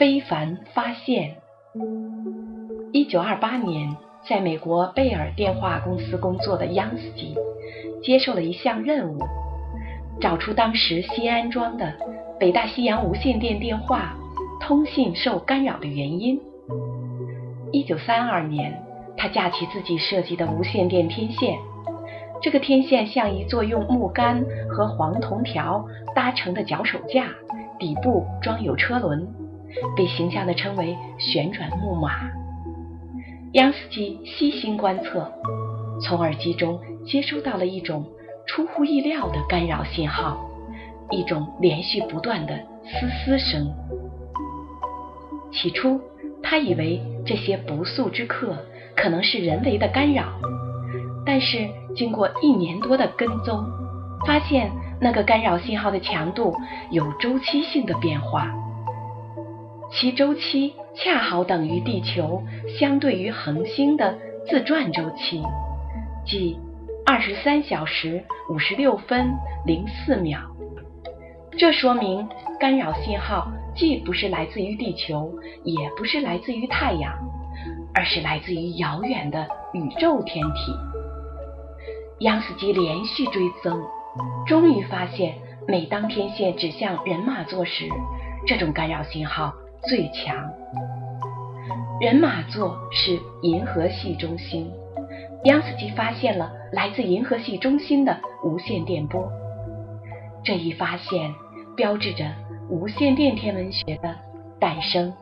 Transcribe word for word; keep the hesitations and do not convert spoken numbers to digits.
非凡发现。一九二八年，在美国贝尔电话公司工作的央斯基接受了一项任务，找出当时新安装的北大西洋无线电电话通信受干扰的原因。一九三二年，他架起自己设计的无线电天线，这个天线像一座用木杆和黄铜条搭成的脚手架，底部装有车轮，被形象地称为旋转木马。央斯基细心观测，从耳机中接收到了一种出乎意料的干扰信号，一种连续不断的嘶嘶声。起初他以为这些不速之客可能是人为的干扰，但是经过一年多的跟踪，发现那个干扰信号的强度有周期性的变化，其周期恰好等于地球相对于恒星的自转周期，即二十三小时五十六分零四秒。这说明干扰信号既不是来自于地球，也不是来自于太阳，而是来自于遥远的宇宙天体。央斯基连续追踪，终于发现每当天线指向人马座时，这种干扰信号最强。人马座是银河系中心，央斯基发现了来自银河系中心的无线电波。这一发现标志着无线电天文学的诞生。